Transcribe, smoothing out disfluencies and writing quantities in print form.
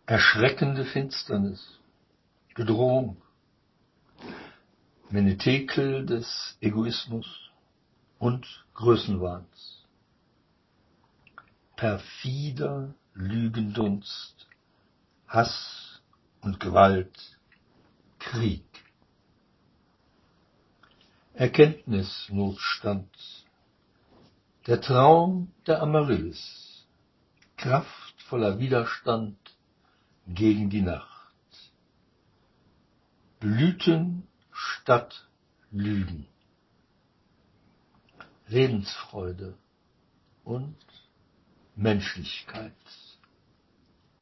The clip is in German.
Erschreckende Finsternis, Bedrohung, Menetekel des Egoismus und Größenwahns, perfider Lügendunst, Hass und Gewalt, Krieg, Erkenntnisnotstand, der Traum der Amaryllis, kraftvoller Widerstand gegen die Nacht, Blüten statt Lügen, Lebensfreude und Menschlichkeit.